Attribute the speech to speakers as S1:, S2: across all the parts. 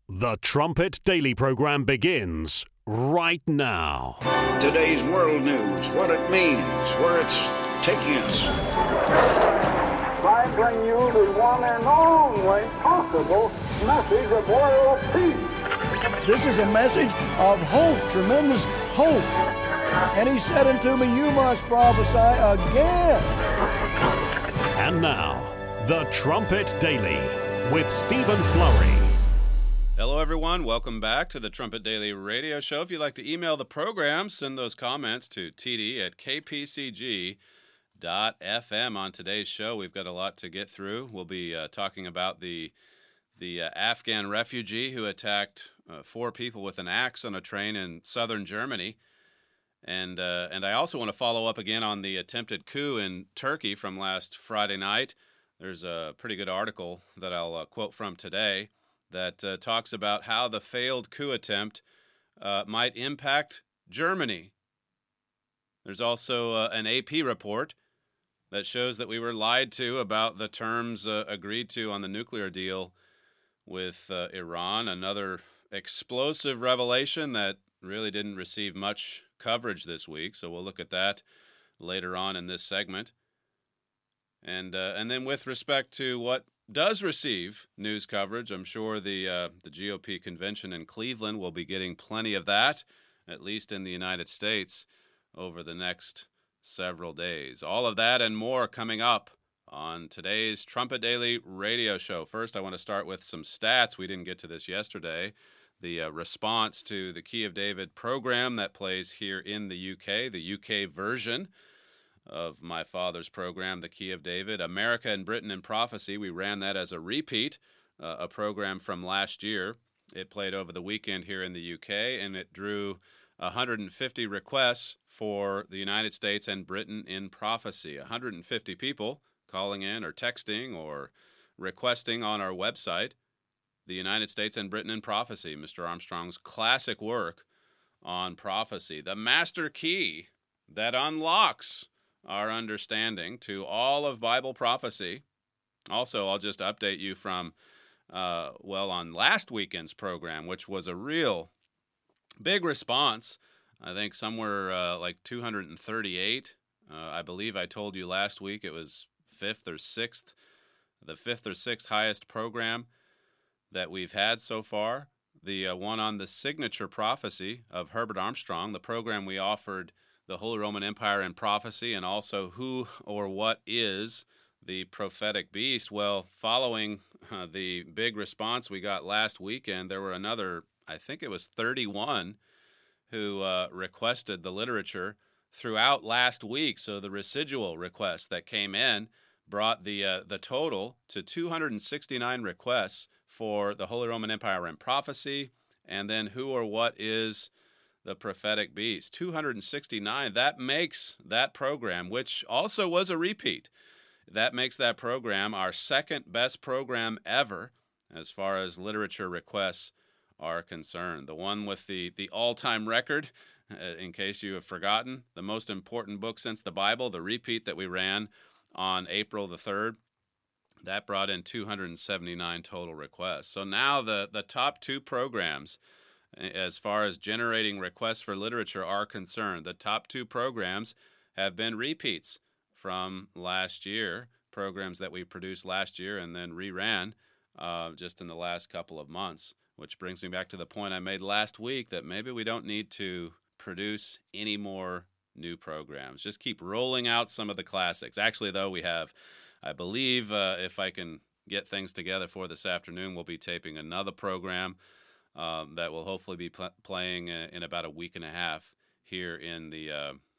S1: The Trumpet Daily program begins right now.
S2: Today's world news, what it means, where it's taking us.
S3: I bring you the one and only possible message of world peace.
S4: This is a message of hope, tremendous hope. And he said unto me, you must prophesy again.
S1: And now, The Trumpet Daily with Stephen Flurry.
S5: Hello, everyone. Welcome back to the Trumpet Daily Radio Show. If you'd like to email the program, send those comments to td@kpcg.fm. On today's show, we've got a lot to get through. We'll be talking about the Afghan refugee who attacked 4 people with an axe on a train in southern Germany. And I also want to follow up again on the attempted coup in Turkey from last Friday night. There's a pretty good article that I'll quote from today that talks about how the failed coup attempt might impact Germany. There's also an AP report that shows that we were lied to about the terms agreed to on the nuclear deal with Iran. Another explosive revelation that really didn't receive much coverage this week, so we'll look at that later on in this segment. And then with respect to what does receive news coverage, I'm sure the GOP convention in Cleveland will be getting plenty of that, at least in the United States, over the next several days. All of that and more coming up on today's Trumpet Daily Radio Show. First, I want to start with some stats. We didn't get to this yesterday. The response to the Key of David program that plays here in the UK, the UK version of my father's program, The Key of David, America and Britain in Prophecy. We ran that as a repeat, a program from last year. It played over the weekend here in the UK, and it drew 150 requests for the United States and Britain in Prophecy. 150 people calling in or texting or requesting on our website, The United States and Britain in Prophecy, Mr. Armstrong's classic work on prophecy, the master key that unlocks our understanding to all of Bible prophecy. Also, I'll just update you from, on last weekend's program, which was a real big response. I think somewhere like 238. I believe I told you last week it was the 5th or 6th highest program that we've had so far. The one on the signature prophecy of Herbert Armstrong, the program we offered the Holy Roman Empire in Prophecy, and also who or what is the prophetic beast. Well, following the big response we got last weekend, there were another, I think it was 31, who requested the literature throughout last week. So the residual requests that came in brought the total to 269 requests for the Holy Roman Empire in Prophecy, and then who or what is the prophetic beast. 269. That makes that program, which also was a repeat, that makes that program our second best program ever as far as literature requests are concerned. The one with the all-time record, in case you have forgotten, the most important book since the Bible, the repeat that we ran on April the 3rd, that brought in 279 total requests. So now the top 2 programs, as far as generating requests for literature are concerned, the top 2 programs have been repeats from last year, programs that we produced last year and then reran just in the last couple of months, which brings me back to the point I made last week that maybe we don't need to produce any more new programs. Just keep rolling out some of the classics. Actually, though, we have, I believe, if I can get things together for this afternoon, we'll be taping another program that will hopefully be playing in about a week and a half here in the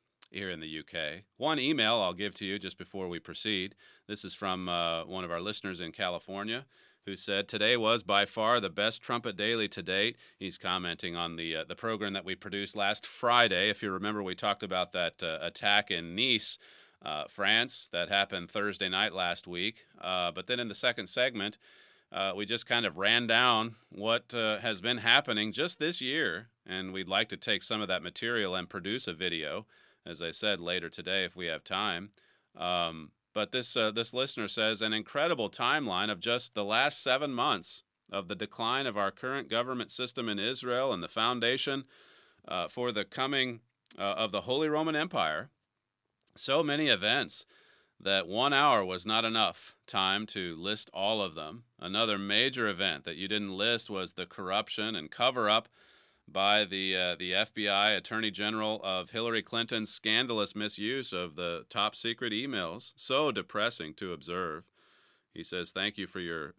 S5: UK. One email I'll give to you just before we proceed. This is from one of our listeners in California who said, today was by far the best Trumpet Daily to date. He's commenting on the program that we produced last Friday. If you remember, we talked about that attack in Nice, France, that happened Thursday night last week. But then in the second segment, we just kind of ran down what has been happening just this year, and we'd like to take some of that material and produce a video, as I said, later today if we have time. But this listener says, an incredible timeline of just the last 7 months of the decline of our current government system in Israel and the foundation for the coming of the Holy Roman Empire. So many events that 1 hour was not enough time to list all of them. Another major event that you didn't list was the corruption and cover-up by the FBI Attorney General of Hillary Clinton's scandalous misuse of the top secret emails. So depressing to observe. He says, thank you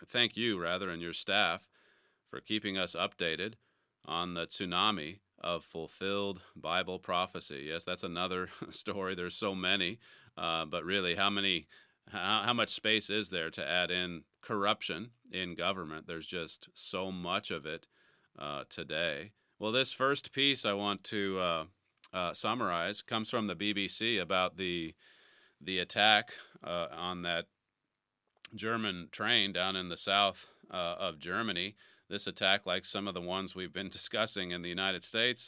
S5: and your staff for keeping us updated on the tsunami of fulfilled Bible prophecy. Yes, that's another story. There's so many, but really, how much space is there to add in corruption in government? There's just so much of it today. Well, this first piece I want to summarize comes from the BBC about the attack on that German train down in the south of Germany. This attack, like some of the ones we've been discussing in the United States,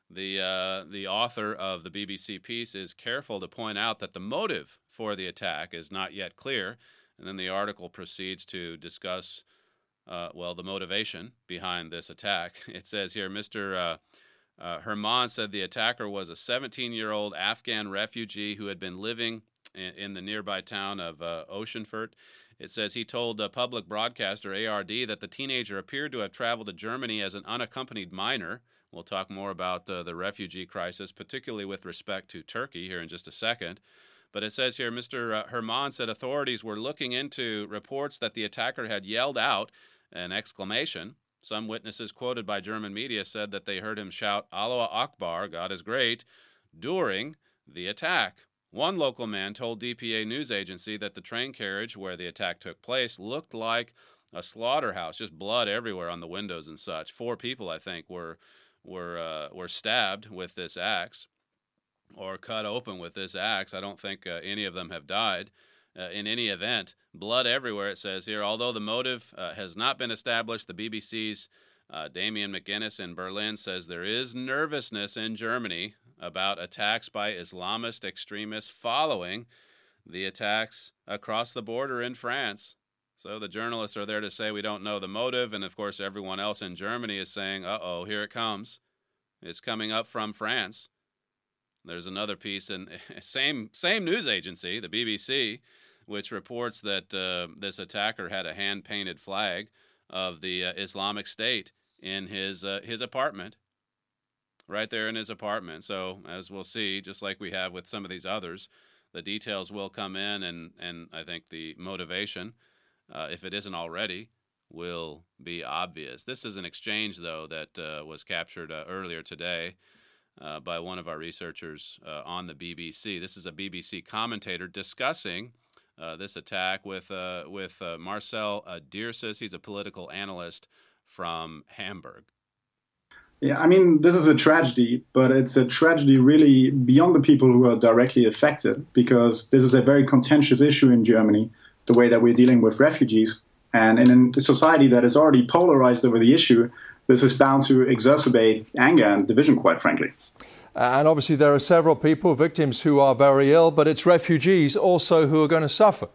S5: the author of the BBC piece is careful to point out that the motive for the attack is not yet clear. And then the article proceeds to discuss, the motivation behind this attack. It says here, Mr. Herman said the attacker was a 17-year-old Afghan refugee who had been living in the nearby town of Oschenfurt. It says he told public broadcaster ARD that the teenager appeared to have traveled to Germany as an unaccompanied minor. We'll talk more about the refugee crisis, particularly with respect to Turkey, here in just a second. But it says here, Mr. Herman said authorities were looking into reports that the attacker had yelled out an exclamation. Some witnesses quoted by German media said that they heard him shout, "Allah Akbar, God is great," during the attack. One local man told DPA news agency that the train carriage where the attack took place looked like a slaughterhouse, just blood everywhere on the windows and such. 4 people, I think, were stabbed with this axe or cut open with this axe. I don't think any of them have died. In any event, blood everywhere, it says here. Although the motive has not been established, the BBC's Damien McGuinness in Berlin says there is nervousness in Germany about attacks by Islamist extremists following the attacks across the border in France. So the journalists are there to say we don't know the motive, and of course everyone else in Germany is saying, uh-oh, here it comes. It's coming up from France. There's another piece in same news agency, the BBC, which reports that this attacker had a hand-painted flag of the Islamic State in his apartment, right there in his apartment. So as we'll see, just like we have with some of these others, the details will come in, and I think the motivation, if it isn't already, will be obvious. This is an exchange, though, that was captured earlier today by one of our researchers on the BBC. This is a BBC commentator discussing this attack with Marcel Dierses. He's a political analyst from Hamburg.
S6: Yeah, I mean, this is a tragedy, but it's a tragedy really beyond the people who are directly affected, because this is a very contentious issue in Germany, the way that we're dealing with refugees. And in a society that is already polarized over the issue, this is bound to exacerbate anger and division, quite frankly.
S4: And obviously there are several people, victims, who are very ill, but it's refugees also who are going to suffer.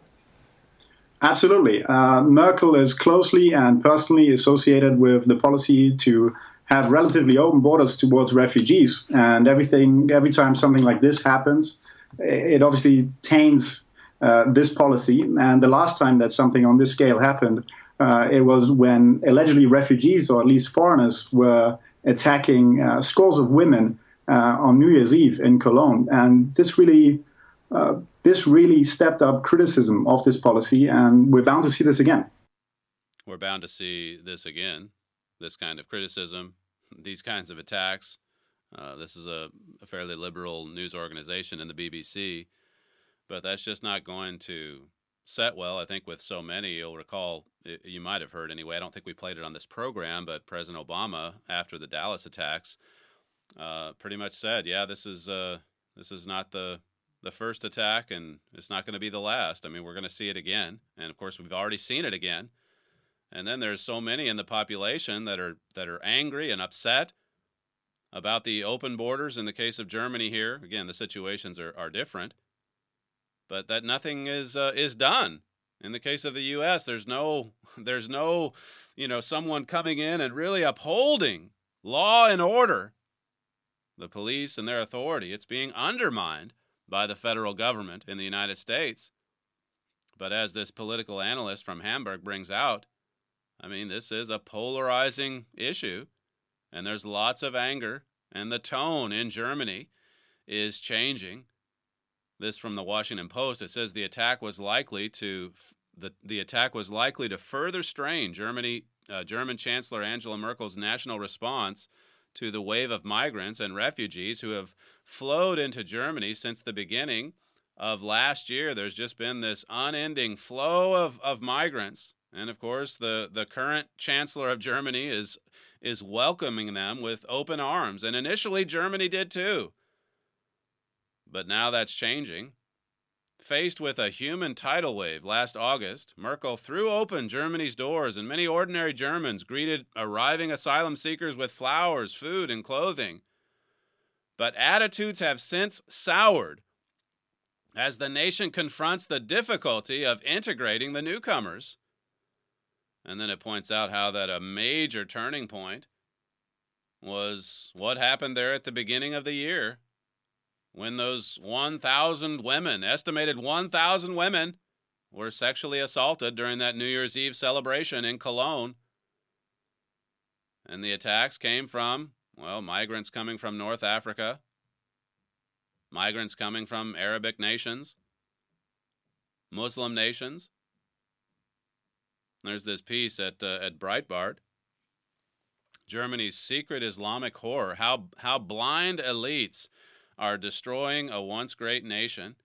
S6: Absolutely. Merkel is closely and personally associated with the policy to have relatively open borders towards refugees. And every time something like this happens, it obviously taints this policy. And the last time that something on this scale happened, it was when allegedly refugees, or at least foreigners, were attacking scores of women on New Year's Eve in Cologne. And this really stepped up criticism of this policy, and we're bound to see this again.
S5: We're bound to see this again, this kind of criticism, these kinds of attacks. This is a fairly liberal news organization in the BBC, but that's just not going to set well, I think, with so many. You'll recall, you might have heard anyway, I don't think we played it on this program, but President Obama, after the Dallas attacks, pretty much said, yeah, this is not the first attack, and it's not going to be the last. I mean, we're going to see it again, and of course we've already seen it again. And then there's so many in the population that are angry and upset about the open borders. In the case of Germany here, again, the situations are different, but that nothing is done. In the case of the U.S., there's no someone coming in and really upholding law and order, the police and their authority. It's being undermined by the federal government in the United States. But as this political analyst from Hamburg brings out, this is a polarizing issue, and there's lots of anger, and the tone in Germany is changing. This from the Washington Post. It says the attack was likely to further strain German Chancellor Angela Merkel's national response to the wave of migrants and refugees who have flowed into Germany since the beginning of last year. There's just been this unending flow of migrants. And of course, the current Chancellor of Germany is welcoming them with open arms. And initially, Germany did too. But now that's changing. Faced with a human tidal wave last August, Merkel threw open Germany's doors, and many ordinary Germans greeted arriving asylum seekers with flowers, food, and clothing. But attitudes have since soured as the nation confronts the difficulty of integrating the newcomers. And then it points out how that a major turning point was what happened there at the beginning of the year, when those 1,000 women, estimated 1,000 women, were sexually assaulted during that New Year's Eve celebration in Cologne. And the attacks came from, migrants coming from North Africa, migrants coming from Arabic nations, Muslim nations. There's this piece at Breitbart, Germany's secret Islamic horror, how blind elites are destroying a once great nation.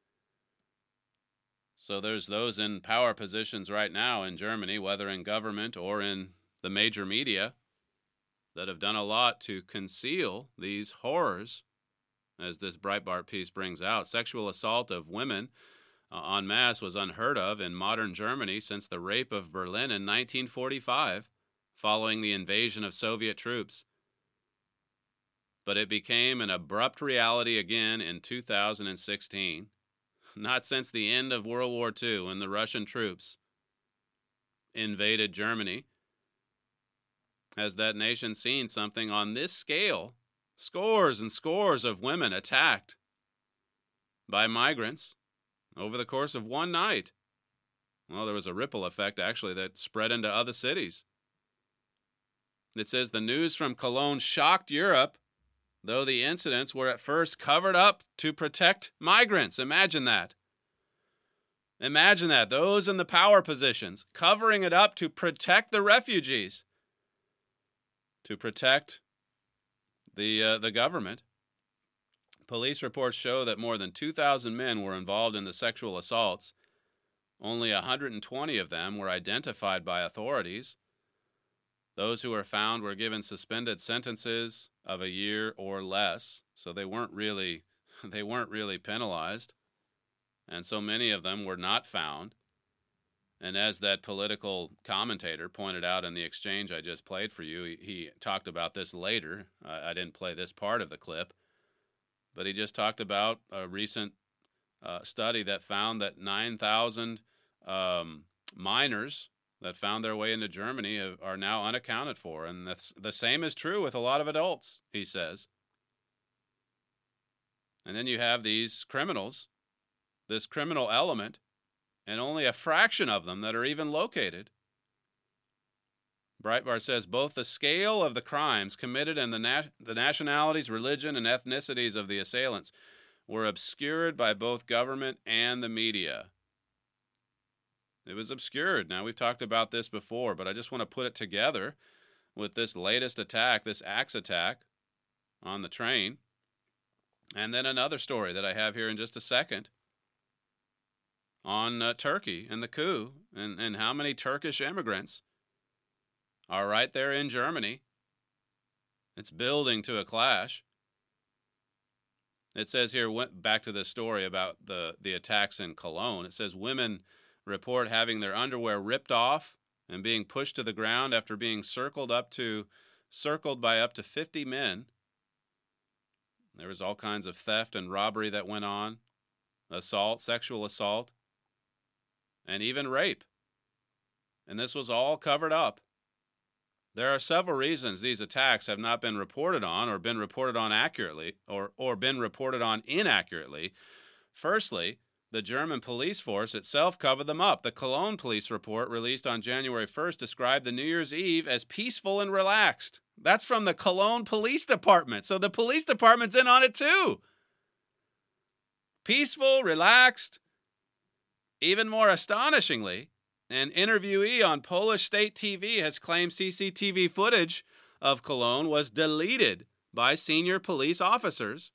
S5: So there's those in power positions right now in Germany, whether in government or in the major media, that have done a lot to conceal these horrors, as this Breitbart piece brings out. Sexual assault of women en masse was unheard of in modern Germany since the rape of Berlin in 1945, following the invasion of Soviet troops. But it became an abrupt reality again in 2016, not since the end of World War II when the Russian troops invaded Germany. Has that nation seen something on this scale? Scores and scores of women attacked by migrants over the course of one night. Well, there was a ripple effect, actually, that spread into other cities. It says the news from Cologne shocked Europe, though the incidents were at first covered up to protect migrants. Imagine that. Imagine that. Those in the power positions covering it up to protect the refugees, to protect the government. Police reports show that more than 2,000 men were involved in the sexual assaults. Only 120 of them were identified by authorities. Those who were found were given suspended sentences of a year or less, so they weren't really penalized. And so many of them were not found. And as that political commentator pointed out in the exchange I just played for you, he talked about this later. I didn't play this part of the clip, but he just talked about a recent study that found that 9,000 minors that found their way into Germany are now unaccounted for. And the same is true with a lot of adults, he says. And then you have these criminals, this criminal element, and only a fraction of them that are even located. Breitbart says both the scale of the crimes committed and the nationalities, religion, and ethnicities of the assailants were obscured by both government and the media. It was obscured. Now, we've talked about this before, but I just want to put it together with this latest attack, this axe attack on the train. And then another story that I have here in just a second on Turkey and the coup, and how many Turkish immigrants are right there in Germany. It's building to a clash. It says here, back to this story about the attacks in Cologne, it says women report having their underwear ripped off and being pushed to the ground after being circled by up to 50 men. There was all kinds of theft and robbery that went on, assault, sexual assault, and even rape. And this was all covered up There are several reasons these attacks have not been reported on or been reported on accurately or been reported on inaccurately. Firstly, the German police force itself covered them up. The Cologne police report released on January 1st described the New Year's Eve as peaceful and relaxed. That's from the Cologne Police Department. So the police department's in on it too. Peaceful, relaxed. Even more astonishingly, an interviewee on Polish state TV has claimed CCTV footage of Cologne was deleted by senior police officers.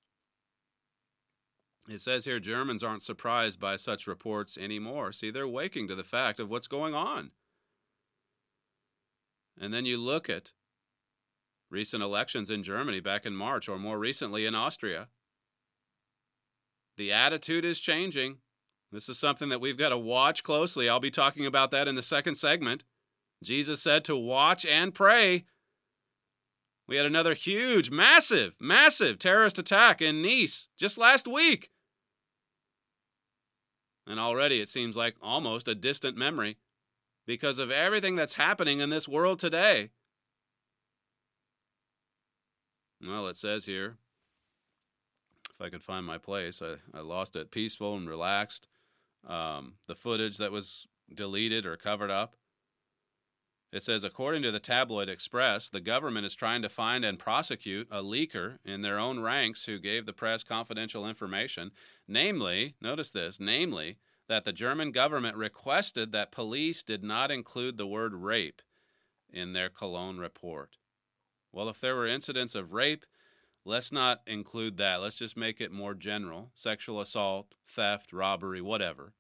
S5: It says here Germans aren't surprised by such reports anymore. See, they're waking to the fact of what's going on. And then you look at recent elections in Germany back in March, or more recently in Austria. The attitude is changing. This is something that we've got to watch closely. I'll be talking about that in the second segment. Jesus said to watch and pray. We had another huge, massive terrorist attack in Nice just last week. And already it seems like almost a distant memory because of everything that's happening in this world today. Well, it says here, if I could find my place, I lost it, peaceful and relaxed. The footage that was deleted or covered up. It says, according to the tabloid Express, the government is trying to find and prosecute a leaker in their own ranks who gave the press confidential information, namely, notice this, namely, that the German government requested that police did not include the word rape in their Cologne report. Well, if there were incidents of rape, let's not include that. Let's just make it more general. Sexual assault, theft, robbery, whatever.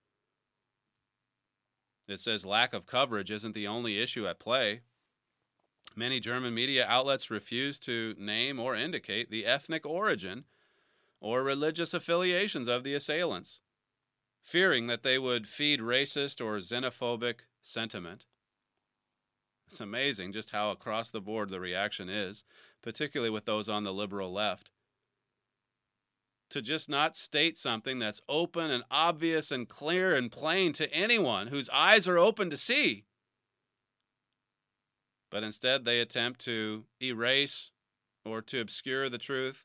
S5: It says lack of coverage isn't the only issue at play. Many German media outlets refuse to name or indicate the ethnic origin or religious affiliations of the assailants, fearing that they would feed racist or xenophobic sentiment. It's amazing just how across the board the reaction is, particularly with those on the liberal left. To just not state something that's open and obvious and clear and plain to anyone whose eyes are open to see. But instead they attempt to erase or to obscure the truth.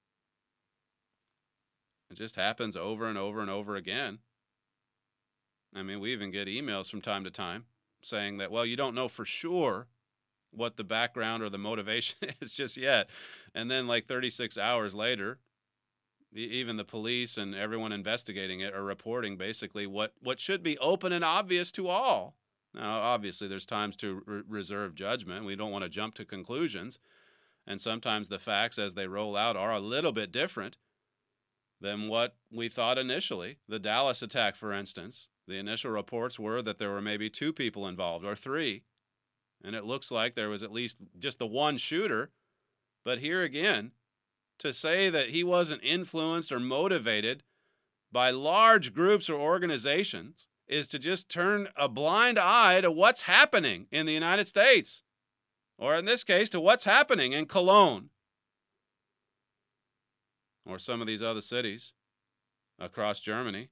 S5: It just happens over and over and over again. I mean, we even get emails from time to time saying that, well, you don't know for sure what the background or the motivation is just yet. And then like 36 hours later, even the police and everyone investigating it are reporting basically what should be open and obvious to all. Now, obviously, there's times to reserve judgment. We don't want to jump to conclusions. And sometimes the facts as they roll out are a little bit different than what we thought initially. The Dallas attack, for instance, the initial reports were that there were maybe 2 people involved or 3. And it looks like there was at least just the one shooter. But here again, to say that he wasn't influenced or motivated by large groups or organizations is to just turn a blind eye to what's happening in the United States, or in this case, to what's happening in Cologne, or some of these other cities across Germany.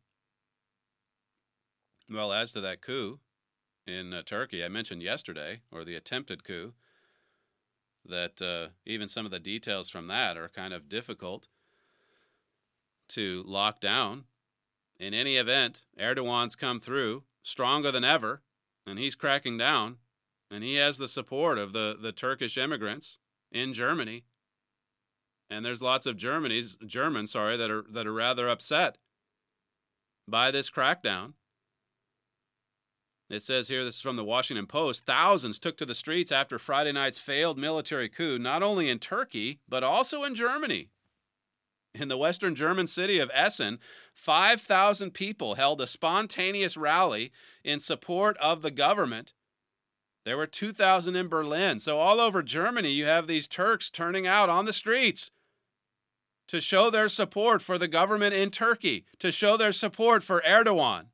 S5: Well, as to that coup in Turkey, I mentioned yesterday, or the attempted coup, that even some of the details from that are kind of difficult to lock down. In any event, Erdogan's come through stronger than ever, and he's cracking down, and he has the support of the Turkish immigrants in Germany. And there's lots of Germans that are rather upset by this crackdown. It says here, this is from the Washington Post, thousands took to the streets after Friday night's failed military coup, not only in Turkey, but also in Germany. In the western German city of Essen, 5,000 people held a spontaneous rally in support of the government. There were 2,000 in Berlin. So all over Germany, you have these Turks turning out on the streets to show their support for the government in Turkey, to show their support for Erdogan.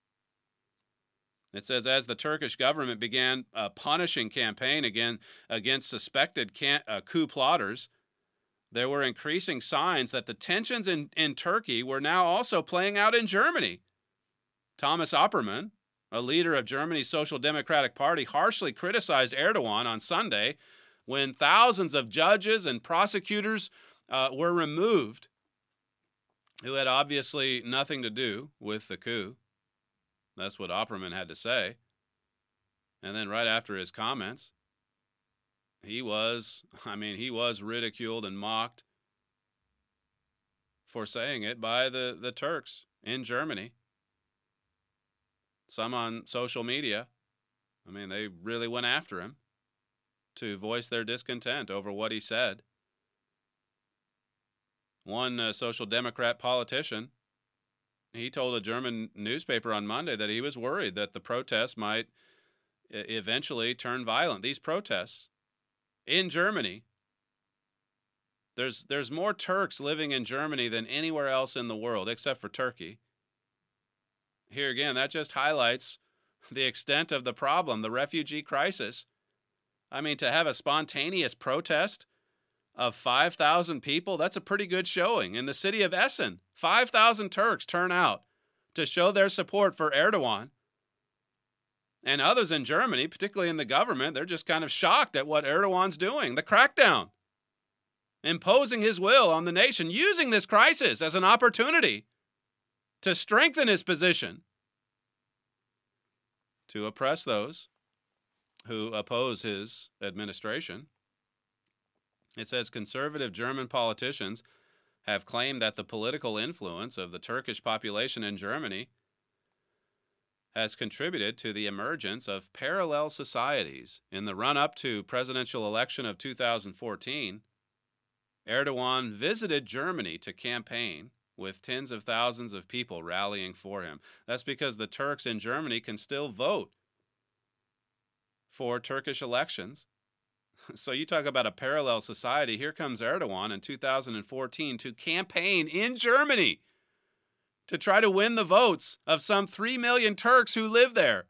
S5: It says, as the Turkish government began a punishing campaign against suspected coup plotters, there were increasing signs that the tensions in Turkey were now also playing out in Germany. Thomas Opperman, a leader of Germany's Social Democratic Party, harshly criticized Erdogan on Sunday when thousands of judges and prosecutors were removed who had obviously nothing to do with the coup. That's what Opperman had to say. And then right after his comments, he was ridiculed and mocked for saying it by the Turks in Germany. Some on social media, they really went after him to voice their discontent over what he said. One Social Democrat politician, he told a German newspaper on Monday that he was worried that the protests might eventually turn violent. These protests in Germany, there's more Turks living in Germany than anywhere else in the world except for Turkey. Here again, that just highlights the extent of the problem, the refugee crisis. To have a spontaneous protest of 5,000 people, that's a pretty good showing. In the city of Essen, 5,000 Turks turn out to show their support for Erdogan. And others in Germany, particularly in the government, they're just kind of shocked at what Erdogan's doing. The crackdown, imposing his will on the nation, using this crisis as an opportunity to strengthen his position, to oppress those who oppose his administration. It says conservative German politicians have claimed that the political influence of the Turkish population in Germany has contributed to the emergence of parallel societies. In the run-up to presidential election of 2014, Erdogan visited Germany to campaign, with tens of thousands of people rallying for him. That's because the Turks in Germany can still vote for Turkish elections. So you talk about a parallel society. Here comes Erdogan in 2014 to campaign in Germany to try to win the votes of some 3 million Turks who live there.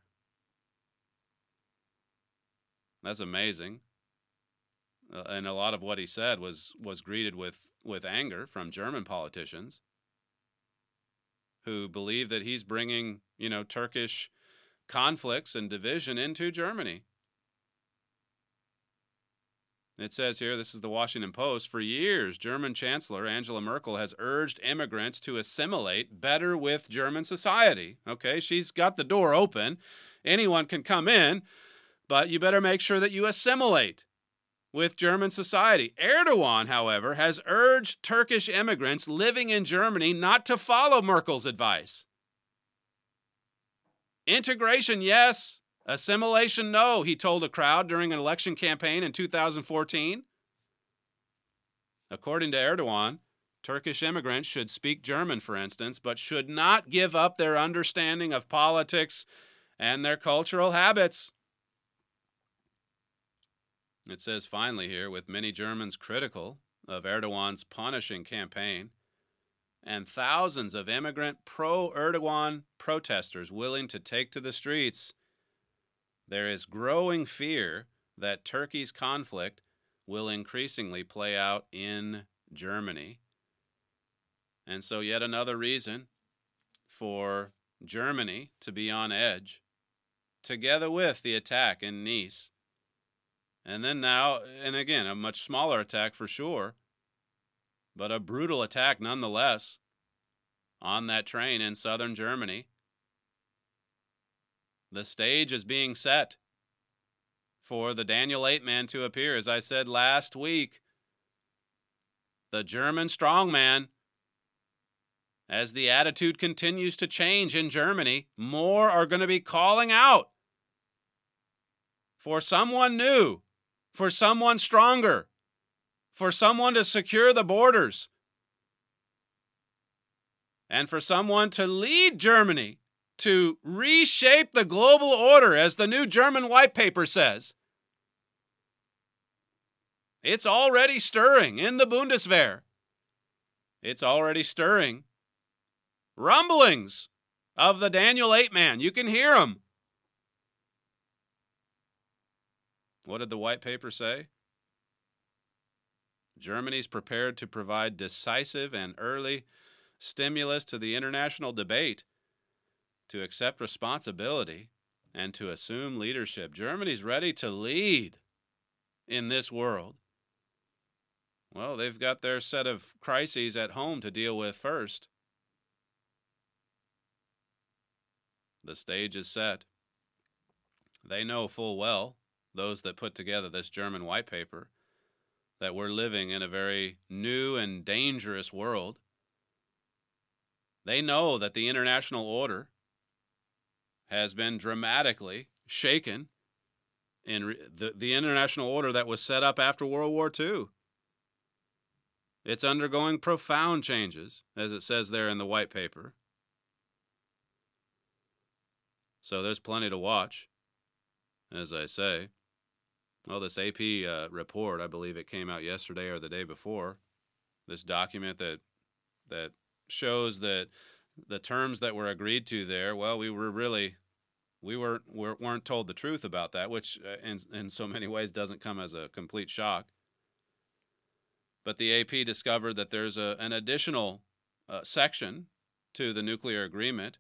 S5: That's amazing. And a lot of what he said was greeted with anger from German politicians who believe that he's bringing, Turkish conflicts and division into Germany. It says here, this is the Washington Post, for years, German Chancellor Angela Merkel has urged immigrants to assimilate better with German society. Okay, she's got the door open. Anyone can come in, but you better make sure that you assimilate with German society. Erdogan, however, has urged Turkish immigrants living in Germany not to follow Merkel's advice. Integration, yes. Assimilation, no, he told a crowd during an election campaign in 2014. According to Erdogan, Turkish immigrants should speak German, for instance, but should not give up their understanding of politics and their cultural habits. It says finally here, with many Germans critical of Erdogan's punishing campaign and thousands of immigrant pro-Erdogan protesters willing to take to the streets, there is growing fear that Turkey's conflict will increasingly play out in Germany. And so yet another reason for Germany to be on edge, together with the attack in Nice. And then now, and again, a much smaller attack for sure, but a brutal attack nonetheless on that train in southern Germany. The stage is being set for the Daniel 8 man to appear. As I said last week, the German strongman, as the attitude continues to change in Germany, more are going to be calling out for someone new, for someone stronger, for someone to secure the borders, and for someone to lead Germany to reshape the global order, as the new German white paper says. It's already stirring in the Bundeswehr. It's already stirring rumblings of the Daniel 8 man. You can hear them. What did the white paper say? Germany's prepared to provide decisive and early stimulus to the international debate to accept responsibility and to assume leadership. Germany's ready to lead in this world. Well, they've got their set of crises at home to deal with first. The stage is set. They know full well, those that put together this German white paper, that we're living in a very new and dangerous world. They know that the international order has been dramatically shaken in the international order that was set up after World War II. It's undergoing profound changes, as it says there in the white paper. So there's plenty to watch, as I say. Well, this AP report, I believe it came out yesterday or the day before, this document that shows that the terms that were agreed to there, well, we weren't told the truth about that, which in so many ways doesn't come as a complete shock. But the AP discovered that there's an additional section to the nuclear agreement.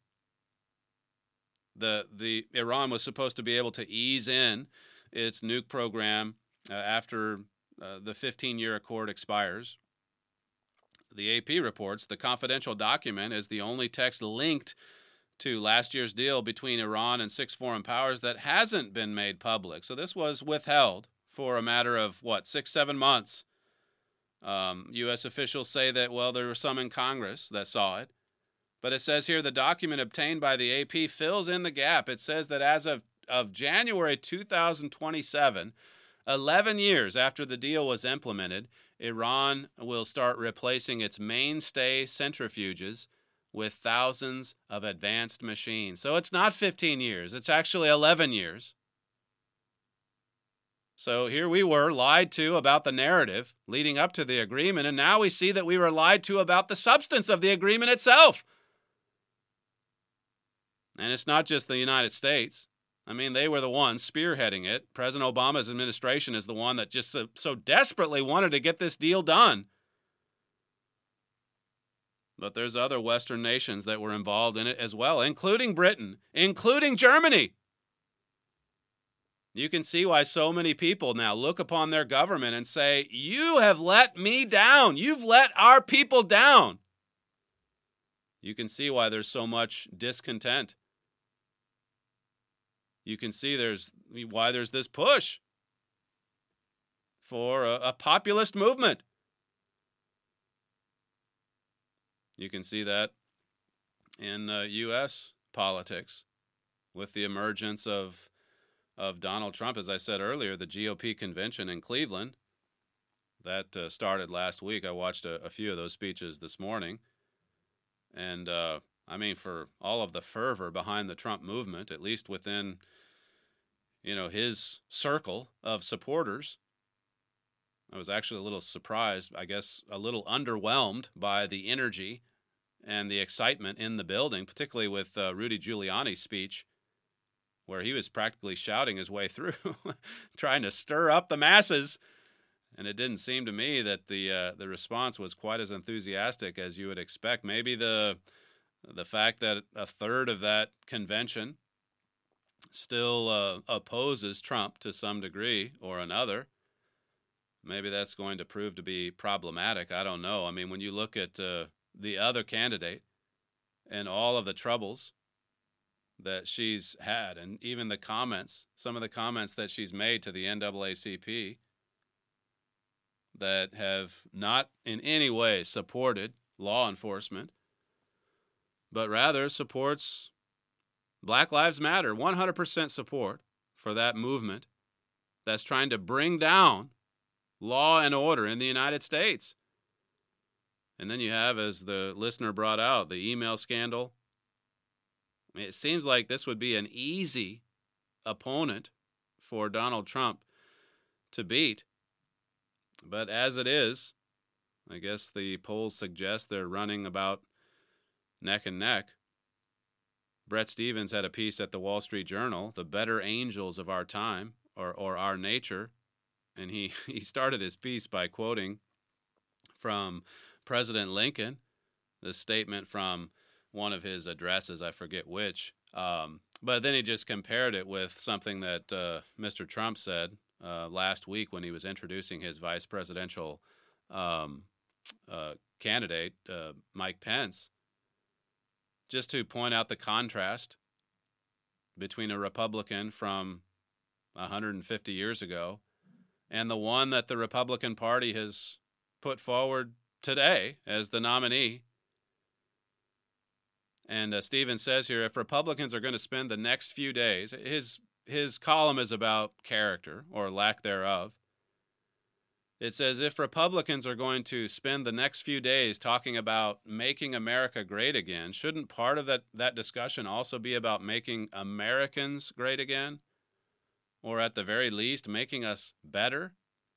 S5: The Iran was supposed to be able to ease in its nuke program after the 15-year accord expires. The AP reports the confidential document is the only text linked to last year's deal between Iran and 6 foreign powers that hasn't been made public. So this was withheld for a matter of, 6-7 months. U.S. officials say that, well, there were some in Congress that saw it. But it says here the document obtained by the AP fills in the gap. It says that as of January 2027, 11 years after the deal was implemented, Iran will start replacing its mainstay centrifuges with thousands of advanced machines. So it's not 15 years. It's actually 11 years. So here we were lied to about the narrative leading up to the agreement, and now we see that we were lied to about the substance of the agreement itself. And it's not just the United States. I mean, they were the ones spearheading it. President Obama's administration is the one that just so desperately wanted to get this deal done. But there's other Western nations that were involved in it as well, including Britain, including Germany. You can see why so many people now look upon their government and say, you have let me down. You've let our people down. You can see why there's so much discontent. You can see why there's this push for a populist movement. You can see that in U.S. politics with the emergence of Donald Trump. As I said earlier, the GOP convention in Cleveland that started last week. I watched a few of those speeches this morning. And, for all of the fervor behind the Trump movement, at least within, his circle of supporters, I was actually a little surprised, I guess a little underwhelmed by the energy and the excitement in the building, particularly with Rudy Giuliani's speech, where he was practically shouting his way through, trying to stir up the masses. And it didn't seem to me that the response was quite as enthusiastic as you would expect. Maybe the fact that a third of that convention still opposes Trump to some degree or another, maybe that's going to prove to be problematic. I don't know. I mean, when you look at the other candidate and all of the troubles that she's had, and even the comments, some of the comments that she's made to the NAACP that have not in any way supported law enforcement, but rather supports Black Lives Matter, 100% support for that movement that's trying to bring down law and order in the United States. And then you have, as the listener brought out, the email scandal. I mean, it seems like this would be an easy opponent for Donald Trump to beat. But as it is, I guess the polls suggest they're running about neck and neck. Bret Stephens had a piece at the Wall Street Journal, The Better Angels of Our Time, or Our Nature, and he started his piece by quoting from President Lincoln, the statement from one of his addresses, I forget which, But then he just compared it with something that Mr. Trump said last week when he was introducing his vice presidential candidate, Mike Pence, just to point out the contrast between a Republican from 150 years ago and the one that the Republican Party has put forward today as the nominee. And Stephen says here, if Republicans are going to spend the next few days, his column is about character or lack thereof. It says, if Republicans are going to spend the next few days talking about making America great again, shouldn't part of that discussion also be about making Americans great again? Or at the very least, making us better?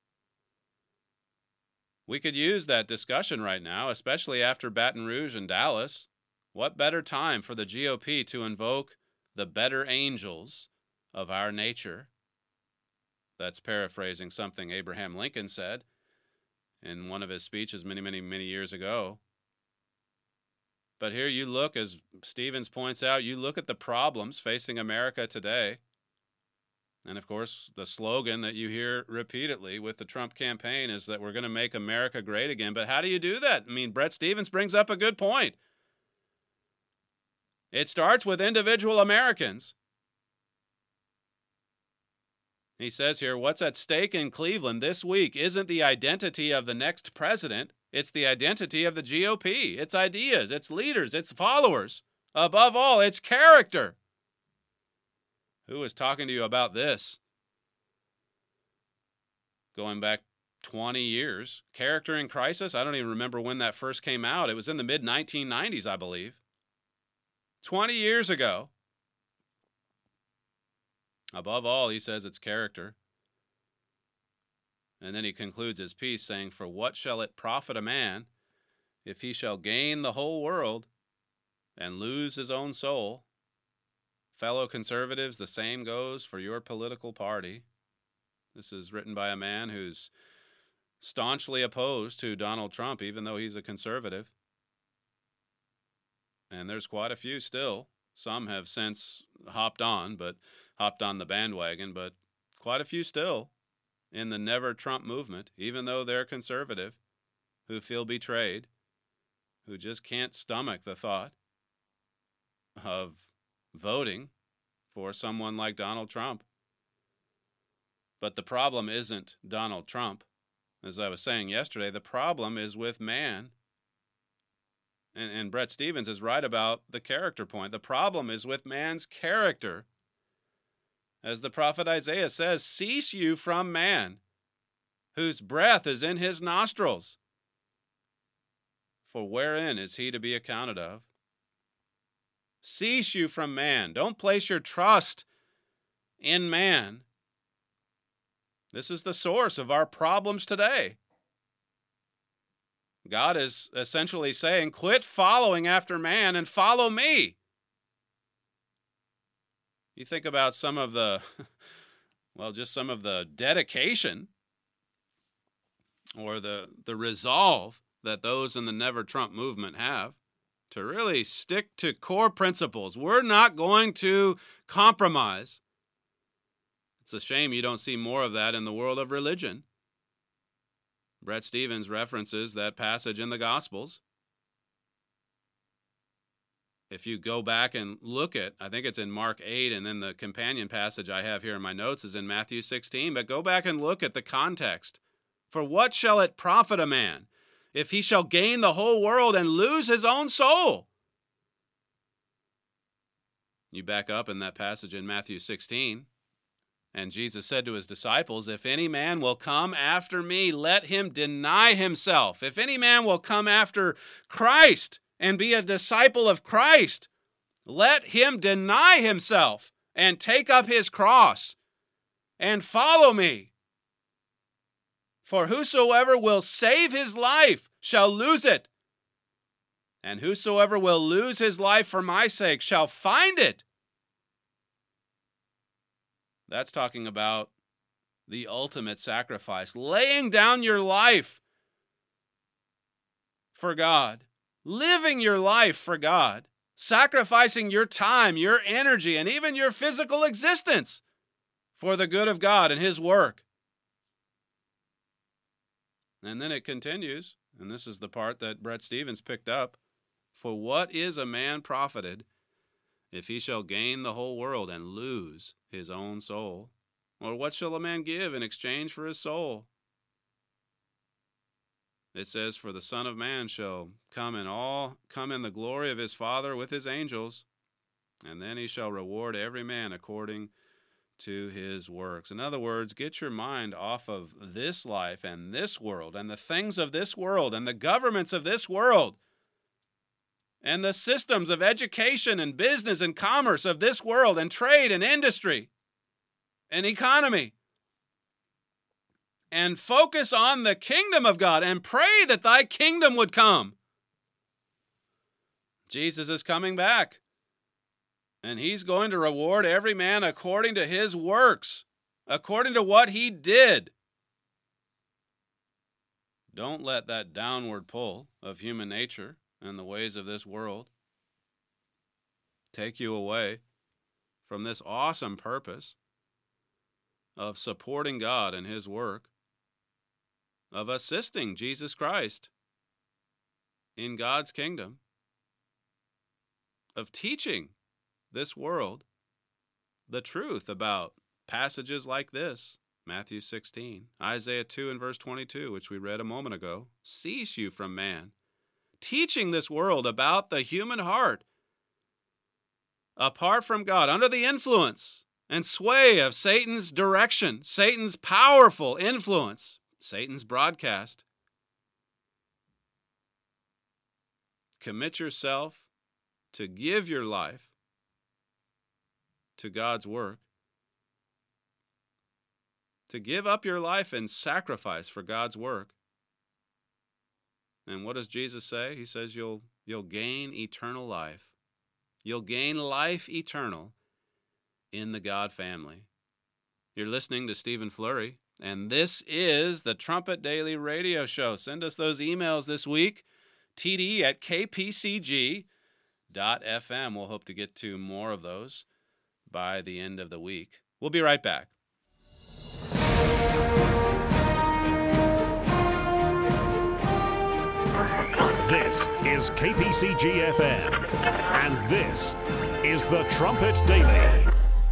S5: We could use that discussion right now, especially after Baton Rouge and Dallas. What better time for the GOP to invoke the better angels of our nature? That's paraphrasing something Abraham Lincoln said in one of his speeches many, many, many years ago. But here you look, as Stevens points out, you look at the problems facing America today. And of course, the slogan that you hear repeatedly with the Trump campaign is that we're going to make America great again. But how do you do that? I mean, Bret Stephens brings up a good point. It starts with individual Americans. He says here, what's at stake in Cleveland this week isn't the identity of the next president. It's the identity of the GOP, its ideas, its leaders, its followers. Above all, its character. Who is talking to you about this? Going back 20 years. Character in Crisis? I don't even remember when that first came out. It was in the mid-1990s, I believe. 20 years ago. Above all, he says it's character. And then he concludes his piece saying, for what shall it profit a man if he shall gain the whole world and lose his own soul? Fellow conservatives, the same goes for your political party. This is written by a man who's staunchly opposed to Donald Trump, even though he's a conservative. And there's quite a few still. Some have since hopped on the bandwagon, but quite a few still in the Never Trump movement, even though they're conservative, who feel betrayed, who just can't stomach the thought of voting for someone like Donald Trump. But the problem isn't Donald Trump. As I was saying yesterday, the problem is with man. And Bret Stephens is right about the character point. The problem is with man's character. As the prophet Isaiah says, cease you from man, whose breath is in his nostrils. For wherein is he to be accounted of? Cease you from man. Don't place your trust in man. This is the source of our problems today. God is essentially saying, quit following after man and follow me. You think about some of the, just some of the dedication or the resolve that those in the Never Trump movement have to really stick to core principles. We're not going to compromise. It's a shame you don't see more of that in the world of religion. Bret Stephens references that passage in the Gospels. If you go back and look at, I think it's in Mark 8, and then the companion passage I have here in my notes is in Matthew 16, but go back and look at the context. For what shall it profit a man if he shall gain the whole world and lose his own soul? You back up in that passage in Matthew 16, and Jesus said to his disciples, if any man will come after me, let him deny himself. If any man will come after Christ and be a disciple of Christ, let him deny himself and take up his cross and follow me. For whosoever will save his life shall lose it, and whosoever will lose his life for my sake shall find it. That's talking about the ultimate sacrifice, laying down your life for God, living your life for God, sacrificing your time, your energy, and even your physical existence for the good of God and His work. And then it continues, and this is the part that Brett Stevens picked up. For what is a man profited if he shall gain the whole world and lose his own soul? Or what shall a man give in exchange for his soul? It says, for the Son of Man shall come in the glory of his Father with his angels, and then he shall reward every man according to his works. In other words, get your mind off of this life and this world and the things of this world and the governments of this world and the systems of education and business and commerce of this world and trade and industry and economy. And focus on the kingdom of God and pray that thy kingdom would come. Jesus is coming back. And He's going to reward every man according to his works, according to what he did. Don't let that downward pull of human nature and the ways of this world take you away from this awesome purpose of supporting God and His work, of assisting Jesus Christ in God's kingdom, of teaching this world the truth about passages like this, Matthew 16, Isaiah 2 and verse 22, which we read a moment ago. Cease you from man, teaching this world about the human heart, apart from God, under the influence and sway of Satan's direction, Satan's powerful influence, Satan's broadcast. Commit yourself to give your life to God's work, to give up your life in sacrifice for God's work. And what does Jesus say? He says you'll gain eternal life. You'll gain life eternal in the God family. You're listening to Stephen Flurry, and this is the Trumpet Daily Radio Show. Send us those emails this week, td@kpcg.fm. We'll hope to get to more of those by the end of the week. We'll be right back.
S1: This is KPCG-FM, and this is the Trumpet Daily.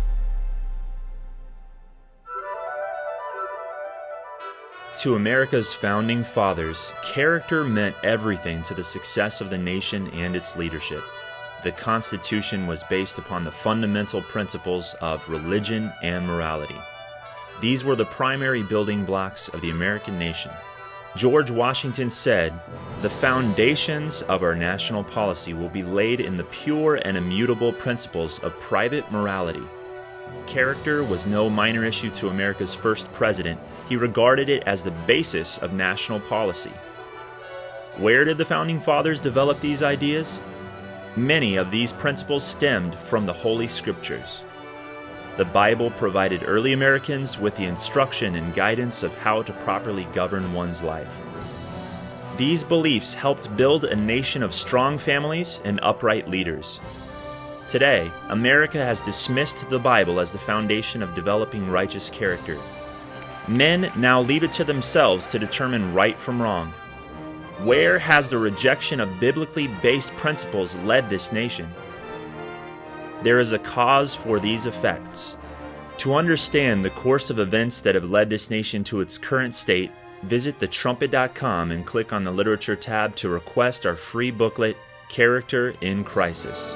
S7: To America's founding fathers, character meant everything to the success of the nation and its leadership. The Constitution was based upon the fundamental principles of religion and morality. These were the primary building blocks of the American nation. George Washington said, "The foundations of our national policy will be laid in the pure and immutable principles of private morality." Character was no minor issue to America's first president. He regarded it as the basis of national policy. Where did the Founding Fathers develop these ideas? Many of these principles stemmed from the Holy Scriptures. The Bible provided early Americans with the instruction and guidance of how to properly govern one's life. These beliefs helped build a nation of strong families and upright leaders. Today, America has dismissed the Bible as the foundation of developing righteous character. Men now leave it to themselves to determine right from wrong. Where has the rejection of biblically based principles led this nation? There is a cause for these effects. To understand the course of events that have led this nation to its current state, visit thetrumpet.com and click on the Literature tab to request our free booklet, Character in Crisis.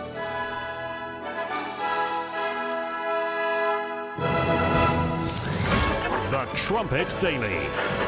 S1: The Trumpet Daily.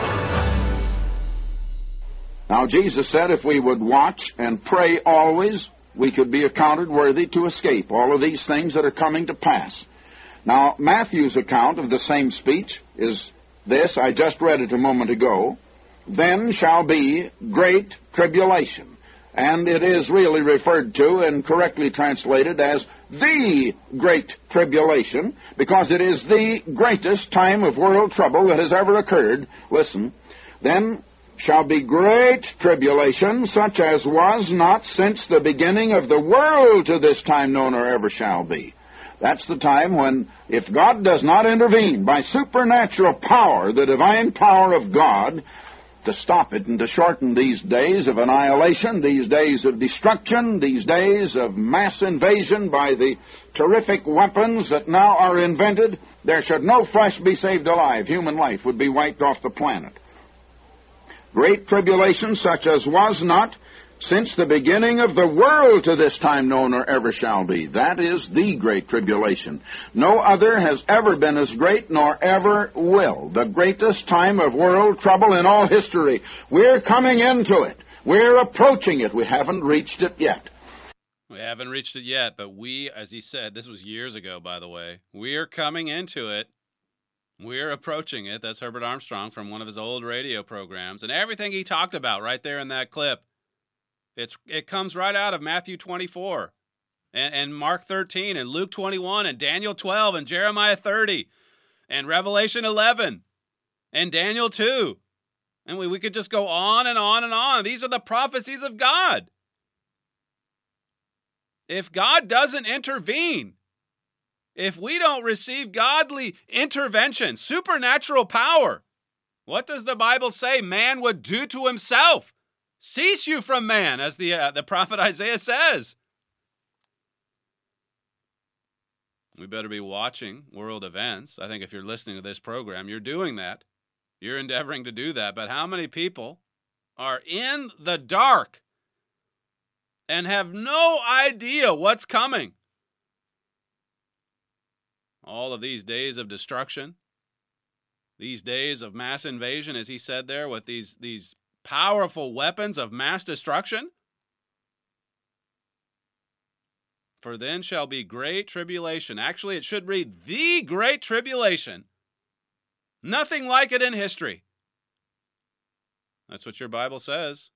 S2: Now, Jesus said if we would watch and pray always, we could be accounted worthy to escape all of these things that are coming to pass. Now, Matthew's account of the same speech is this. I just read it a moment ago. Then shall be great tribulation. And it is really referred to and correctly translated as the Great Tribulation, because it is the greatest time of world trouble that has ever occurred. Listen, then shall be great tribulation, such as was not since the beginning of the world to this time known or ever shall be. That's the time when, if God does not intervene by supernatural power, the divine power of God, to stop it and to shorten these days of annihilation, these days of destruction, these days of mass invasion by the terrific weapons that now are invented, there should no flesh be saved alive. Human life would be wiped off the planet. Great tribulation such as was not since the beginning of the world to this time known or ever shall be. That is the great tribulation. No other has ever been as great nor ever will. The greatest time of world trouble in all history. We're coming into it. We're approaching it. We haven't reached it yet.
S5: We haven't reached it yet, but we, as he said, this was years ago, by the way, we're coming into it. We're approaching it. That's Herbert Armstrong from one of his old radio programs. And everything he talked about right there in that clip, it comes right out of Matthew 24 and Mark 13 and Luke 21 and Daniel 12 and Jeremiah 30 and Revelation 11 and Daniel 2. And we could just go on and on and on. These are the prophecies of God. If God doesn't intervene, if we don't receive godly intervention, supernatural power, what does the Bible say man would do to himself? Cease you from man, as the prophet Isaiah says. We better be watching world events. I think if you're listening to this program, you're doing that. You're endeavoring to do that. But how many people are in the dark and have no idea what's coming? All of these days of destruction, these days of mass invasion, as he said there, with these powerful weapons of mass destruction. For then shall be great tribulation. Actually, it should read the great tribulation. Nothing like it in history. That's what your Bible says.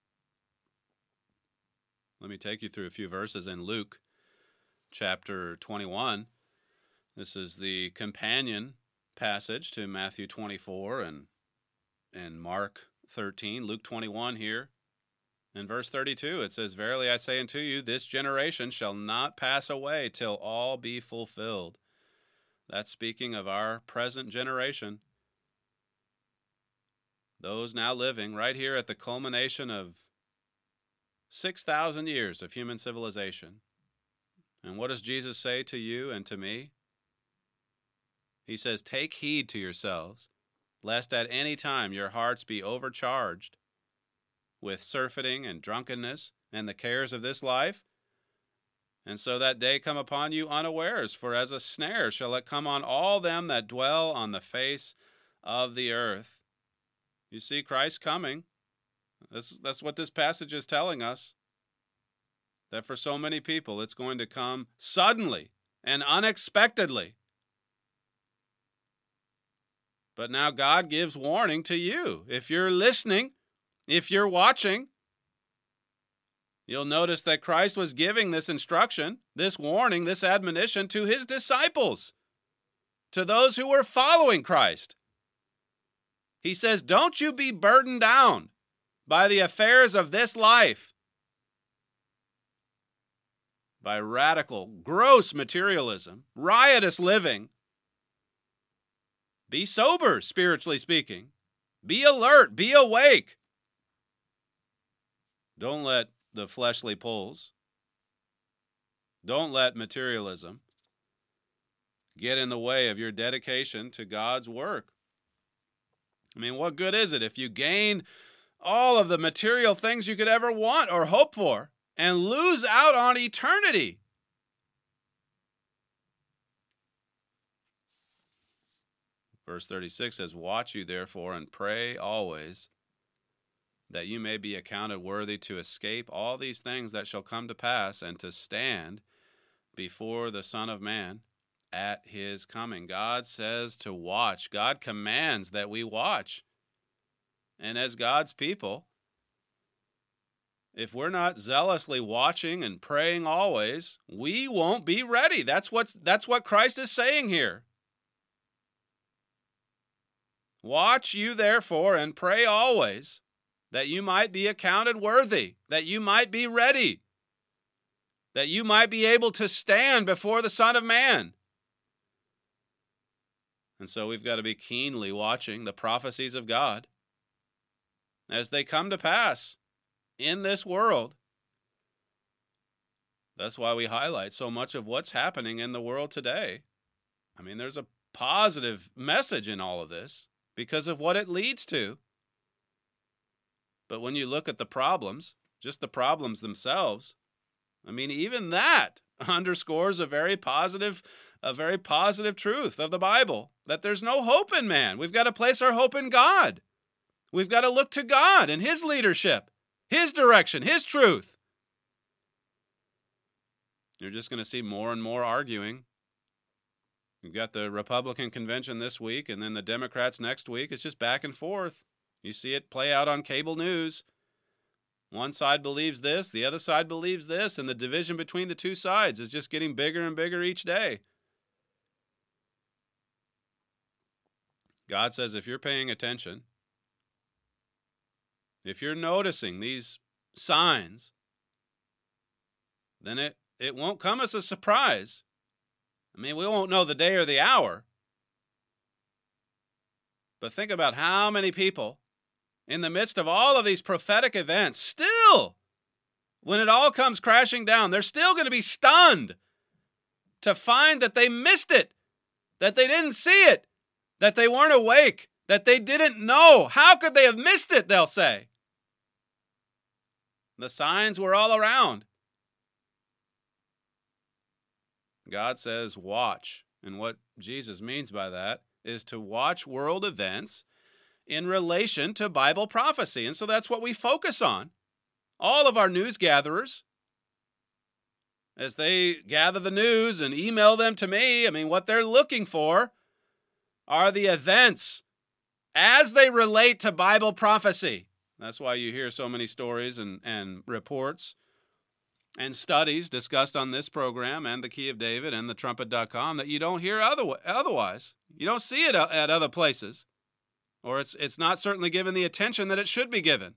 S5: Let me take you through a few verses in Luke chapter 21. This is the companion passage to Matthew 24 and Mark 13, Luke 21 here. In verse 32, it says, Verily I say unto you, this generation shall not pass away till all be fulfilled. That's speaking of our present generation. Those now living right here at the culmination of 6,000 years of human civilization. And what does Jesus say to you and to me? He says, Take heed to yourselves, lest at any time your hearts be overcharged with surfeiting and drunkenness and the cares of this life, and so that day come upon you unawares, for as a snare shall it come on all them that dwell on the face of the earth. You see Christ coming. That's what this passage is telling us, that for so many people it's going to come suddenly and unexpectedly. But now God gives warning to you. If you're listening, if you're watching, you'll notice that Christ was giving this instruction, this warning, this admonition to his disciples, to those who were following Christ. He says, don't you be burdened down by the affairs of this life, by radical, gross materialism, riotous living. Be sober, spiritually speaking. Be alert. Be awake. Don't let the fleshly pulls, don't let materialism get in the way of your dedication to God's work. I mean, what good is it if you gain all of the material things you could ever want or hope for and lose out on eternity? Verse 36 says, Watch you therefore and pray always, that you may be accounted worthy to escape all these things that shall come to pass, and to stand before the Son of Man at his coming. God says to watch. God commands that we watch. And as God's people, if we're not zealously watching and praying always, we won't be ready. That's what Christ is saying here. Watch you therefore and pray always, that you might be accounted worthy, that you might be ready, that you might be able to stand before the Son of Man. And so we've got to be keenly watching the prophecies of God as they come to pass in this world. That's why we highlight so much of what's happening in the world today. I mean, there's a positive message in all of this because of what it leads to. But when you look at the problems, just the problems themselves, I mean, even that underscores a very positive truth of the Bible, that there's no hope in man. We've got to place our hope in God. We've got to look to God and His leadership, His direction, His truth. You're just going to see more and more arguing. You've got the Republican convention this week and then the Democrats next week. It's just back and forth. You see it play out on cable news. One side believes this, the other side believes this, and the division between the two sides is just getting bigger and bigger each day. God says if you're paying attention, if you're noticing these signs, then it won't come as a surprise. I mean, we won't know the day or the hour. But think about how many people, in the midst of all of these prophetic events, still, when it all comes crashing down, they're still going to be stunned to find that they missed it, that they didn't see it, that they weren't awake, that they didn't know. How could they have missed it, they'll say. The signs were all around. God says, watch. And what Jesus means by that is to watch world events in relation to Bible prophecy. And so that's what we focus on. All of our news gatherers, as they gather the news and email them to me, I mean, what they're looking for are the events as they relate to Bible prophecy. That's why you hear so many stories and reports and studies discussed on this program and the Key of David and the Trumpet.com that you don't hear otherwise. You don't see it at other places. Or it's not certainly given the attention that it should be given.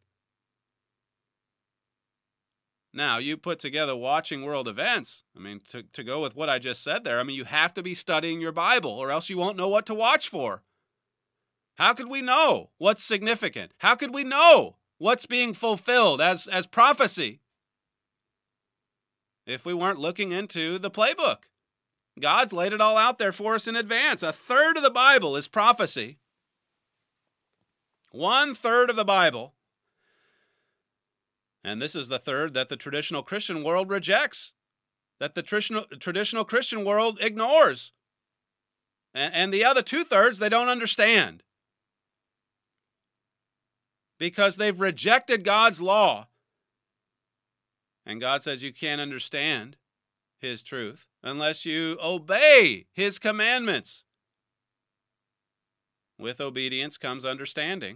S5: Now, you put together watching world events. I mean, to go with what I just said there, I mean, you have to be studying your Bible or else you won't know what to watch for. How could we know what's significant? How could we know what's being fulfilled as prophecy if we weren't looking into the playbook? God's laid it all out there for us in advance. 1/3 of the Bible is prophecy. 1/3 of the Bible. And this is the third that the traditional Christian world rejects, that the traditional Christian world ignores. And the other 2/3 they don't understand because they've rejected God's law. And God says you can't understand His truth unless you obey His commandments. With obedience comes understanding.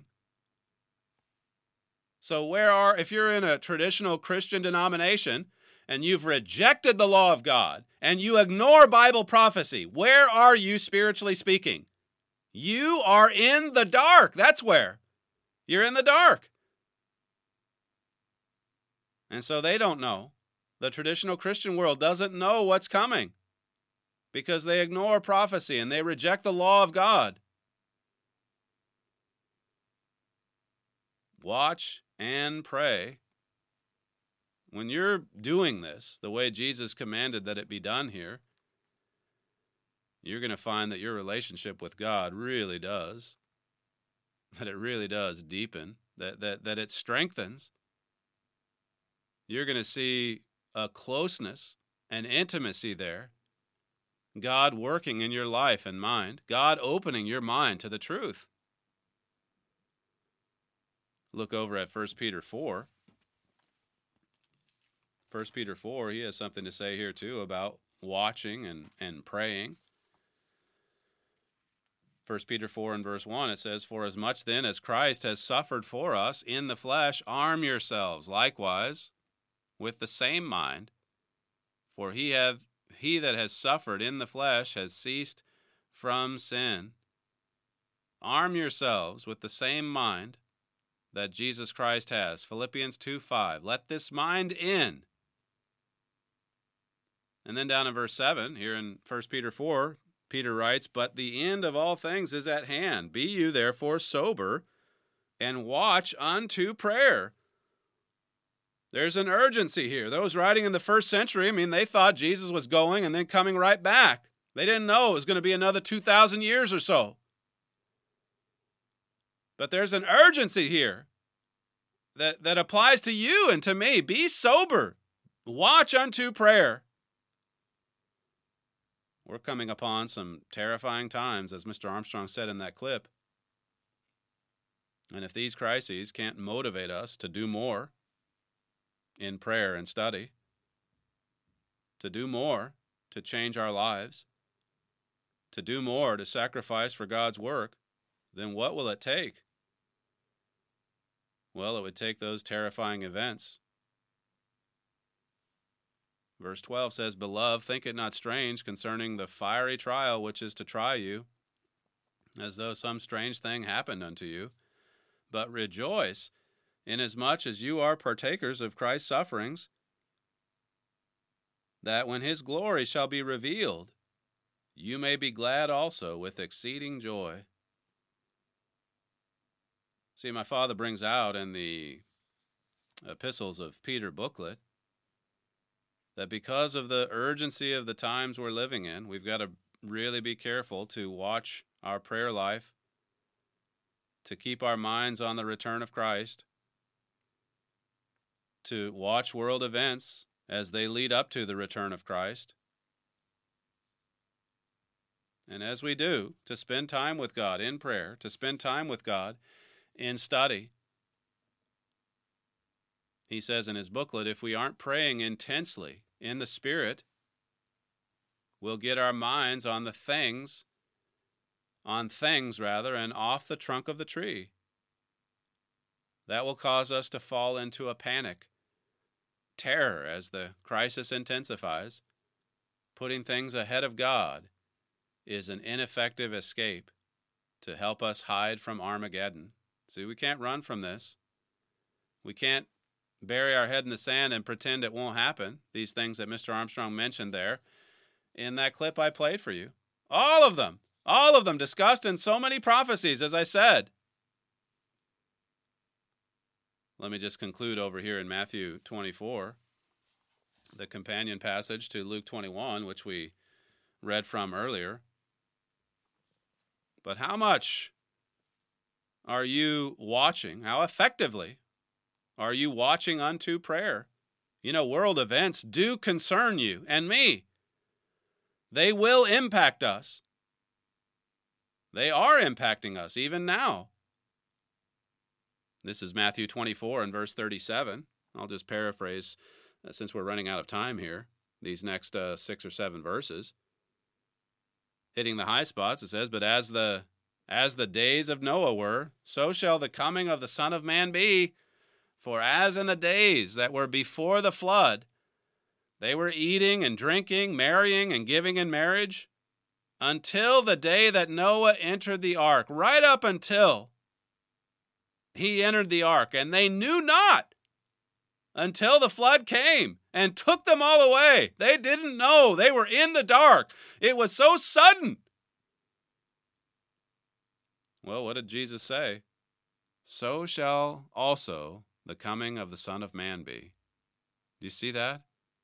S5: So if you're in a traditional Christian denomination and you've rejected the law of God and you ignore Bible prophecy, where are you spiritually speaking? You are in the dark. That's where. You're in the dark. And so they don't know. The traditional Christian world doesn't know what's coming because they ignore prophecy and they reject the law of God. Watch and pray. When you're doing this the way Jesus commanded that it be done here, you're going to find that your relationship with God really does, that it really does deepen, that it strengthens. You're going to see a closeness and intimacy there. God working in your life and mind. God opening your mind to the truth. Look over at 1 Peter 4. 1 Peter 4, he has something to say here too about watching and praying. 1 Peter 4 and verse 1, it says, "For as much then as Christ has suffered for us in the flesh, arm yourselves likewise with the same mind. For he that has suffered in the flesh has ceased from sin." Arm yourselves with the same mind that Jesus Christ has. Philippians 2:5. Let this mind in. And then down in verse 7, here in 1 Peter 4, Peter writes, but the end of all things is at hand. Be you therefore sober and watch unto prayer. There's an urgency here. Those writing in the first century, they thought Jesus was going and then coming right back. They didn't know it was going to be another 2,000 years or so. But there's an urgency here that applies to you and to me. Be sober. Watch unto prayer. We're coming upon some terrifying times, as Mr. Armstrong said in that clip. And if these crises can't motivate us to do more in prayer and study, to do more to change our lives, to do more to sacrifice for God's work, then what will it take? Well, it would take those terrifying events. Verse 12 says, Beloved, think it not strange concerning the fiery trial which is to try you, as though some strange thing happened unto you. But rejoice, inasmuch as you are partakers of Christ's sufferings, that when his glory shall be revealed, you may be glad also with exceeding joy. See, my father brings out in the epistles of Peter booklet that because of the urgency of the times we're living in, we've got to really be careful to watch our prayer life, to keep our minds on the return of Christ, to watch world events as they lead up to the return of Christ. And as we do, to spend time with God in prayer, to spend time with God in study. He says in his booklet, if we aren't praying intensely in the Spirit, we'll get our minds on things, and off the trunk of the tree. That will cause us to fall into a panic, terror as the crisis intensifies. Putting things ahead of God is an ineffective escape to help us hide from Armageddon. See, we can't run from this. We can't bury our head in the sand and pretend it won't happen. These things that Mr. Armstrong mentioned there in that clip I played for you. All of them discussed in so many prophecies, as I said. Let me just conclude over here in Matthew 24, the companion passage to Luke 21, which we read from earlier. But how much are you watching? How effectively are you watching unto prayer? World events do concern you and me. They will impact us. They are impacting us even now. This is Matthew 24 and verse 37. I'll just paraphrase since we're running out of time here, these next 6 or 7 verses. Hitting the high spots, it says, But as the days of Noah were, so shall the coming of the Son of Man be. For as in the days that were before the flood, they were eating and drinking, marrying and giving in marriage, until the day that Noah entered the ark, right up until he entered the ark. And they knew not until the flood came and took them all away. They didn't know. They were in the dark. It was so sudden. Well, what did Jesus say? So shall also the coming of the Son of Man be. Do you see that?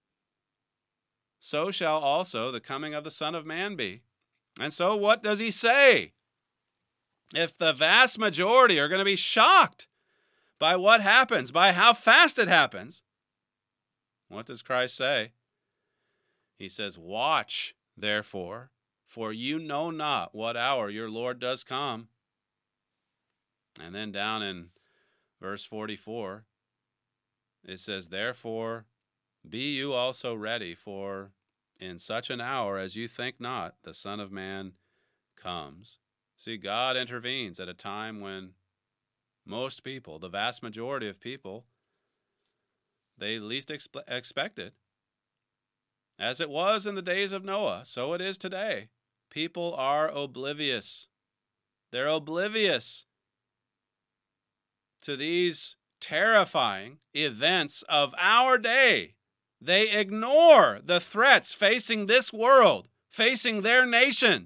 S5: So shall also the coming of the Son of Man be. And so what does he say? If the vast majority are going to be shocked by what happens, by how fast it happens, what does Christ say? He says, Watch, therefore, for you know not what hour your Lord does come. And then down in verse 44, it says, Therefore be you also ready, for in such an hour as you think not, the Son of Man comes. See, God intervenes at a time when most people, the vast majority of people, they least expect it. As it was in the days of Noah, so it is today. People are oblivious. They're oblivious to these terrifying events of our day. They ignore the threats facing this world, facing their nation.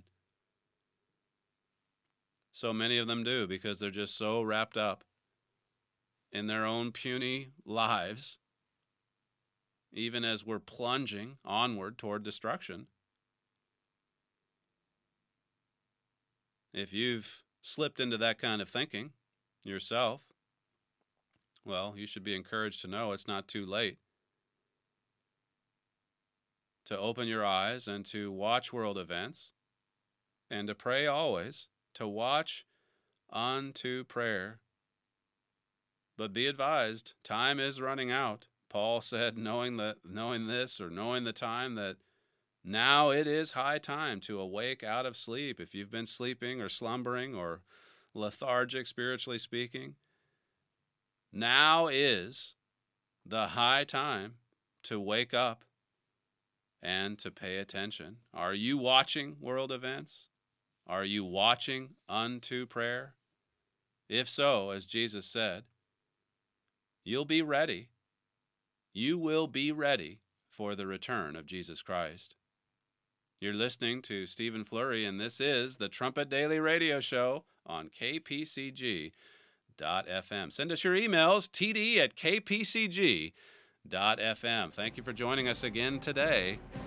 S5: So many of them do, because they're just so wrapped up in their own puny lives, even as we're plunging onward toward destruction. If you've slipped into that kind of thinking yourself, well, you should be encouraged to know it's not too late to open your eyes and to watch world events and to pray always, to watch unto prayer. But be advised, time is running out. Paul said, knowing the time, that now it is high time to awake out of sleep. If you've been sleeping or slumbering or lethargic, spiritually speaking, now is the high time to wake up and to pay attention. Are you watching world events? Are you watching unto prayer? If so, as Jesus said, you'll be ready. You will be ready for the return of Jesus Christ. You're listening to Stephen Flurry, and this is the Trumpet Daily Radio Show on KPCG.FM. Send us your emails, td@kpcg.fm. Thank you for joining us again today.